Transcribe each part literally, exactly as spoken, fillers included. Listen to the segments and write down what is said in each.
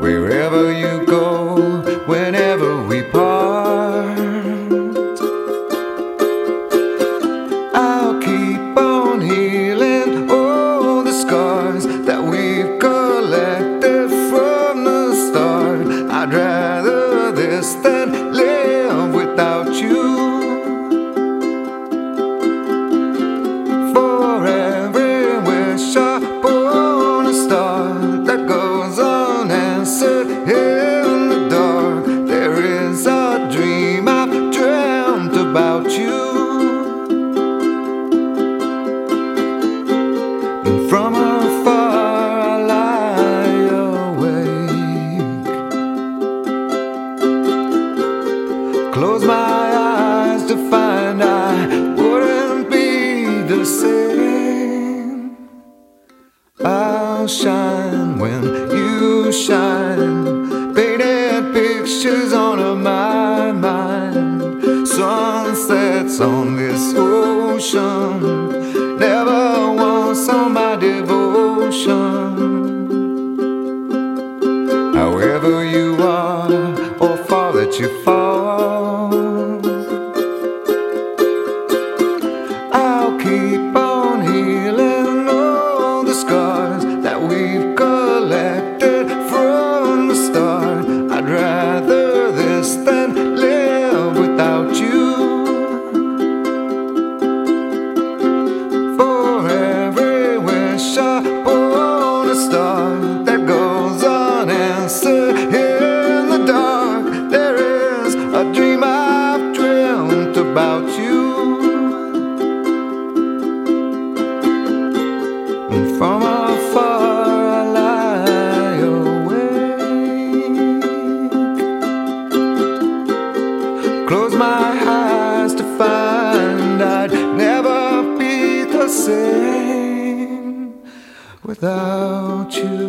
wherever you go, whenever we part. I'll keep on healing all the scars that we've collected from the start. I'd rather this than live without you. For every wish upon a star that goes unanswered in the dark, there is a dream I've dreamt about you. And from afar I lie awake, close my eyes to find I wouldn't be the same. I'll shine when you shine, painted pictures on my mind. Sunsets on this ocean, never once on my devotion. However you are, or far that you fall, I'll keep on healing all the scars that we've collected from the start. I'd rather this than live without you. For every wish upon a star that goes unanswered in the dark, there is a dream I've dreamt about you. And from afar I lie awake, close my eyes to find I'd never be the same without you.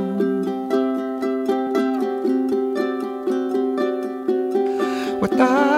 Without